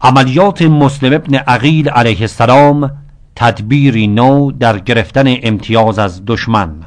عملیات مسلم ابن عقیل علیه السلام، تدبیری نو در گرفتن امتیاز از دشمن.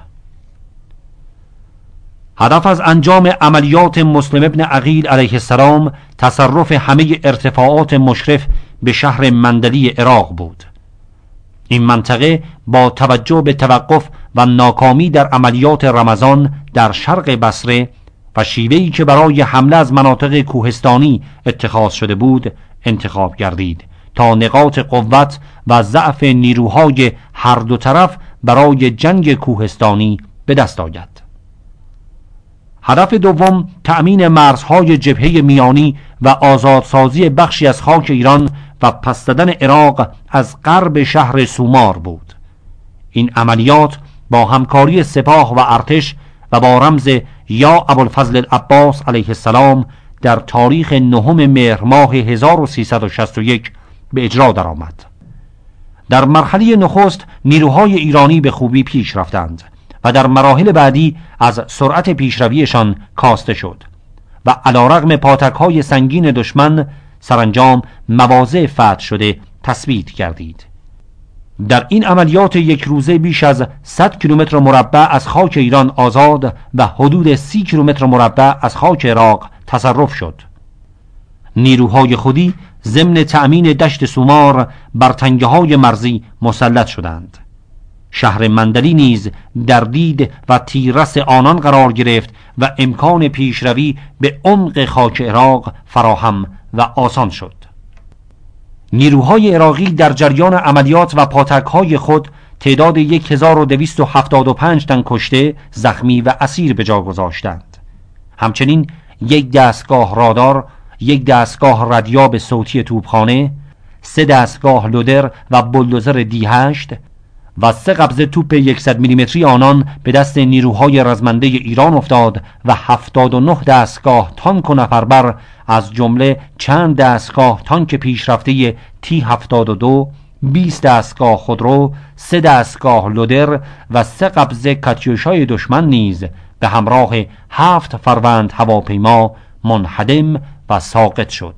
هدف از انجام عملیات مسلم ابن عقیل علیه السلام تصرف همه ارتفاعات مشرف به شهر مندلی عراق بود. این منطقه با توجه به توقف و ناکامی در عملیات رمضان در شرق بصره و شیوهی که برای حمله از مناطق کوهستانی اتخاذ شده بود انتخاب گردید تا نقاط قوت و ضعف نیروهای هر دو طرف برای جنگ کوهستانی به دست آید. هدف دوم تأمین مرزهای جبهه میانی و آزادسازی بخشی از خاک ایران و پس دادن عراق از غرب شهر سومار بود. این عملیات با همکاری سپاه و ارتش و با رمز یا ابوالفضل العباس علیه السلام در تاریخ 9 مهر ماه 1361 به اجرا درآمد. در مرحله نخست نیروهای ایرانی به خوبی پیش رفتند و در مراحل بعدی از سرعت پیشرویشان کاسته شد و علیرغم پاتک‌های سنگین دشمن سرانجام مواضع فتح شده تثبیت گردید. در این عملیات یک روزه بیش از 100 کیلومتر مربع از خاک ایران آزاد و حدود 30 کیلومتر مربع از خاک عراق تصرف شد. نیروهای خودی ضمن تأمین دشت سومار بر تنگه‌های مرزی مسلط شدند. شهر مندلی نیز در دید و تیررس آنان قرار گرفت و امکان پیشروی به عمق خاک عراق فراهم و آسان شد. نیروهای عراقی در جریان عملیات و پاتک‌های خود تعداد 1275 تن کشته، زخمی و اسیر به جا گذاشتند. همچنین یک دستگاه رادار، یک دستگاه ردیاب صوتی توپخانه، 3 دستگاه لودر و بولدوزر دی8 و 3 قبضه توپ 100 میلیمتری آنان به دست نیروهای رزمنده ایران افتاد و 79 دستگاه تانک و نفربر از جمله چند دستگاه تانک پیشرفته T-72، 20 دستگاه خودرو، 3 دستگاه لودر و 3 قبضه کاتیوشای دشمن نیز به همراه 7 فروند هواپیما منهدم و ساقط شد.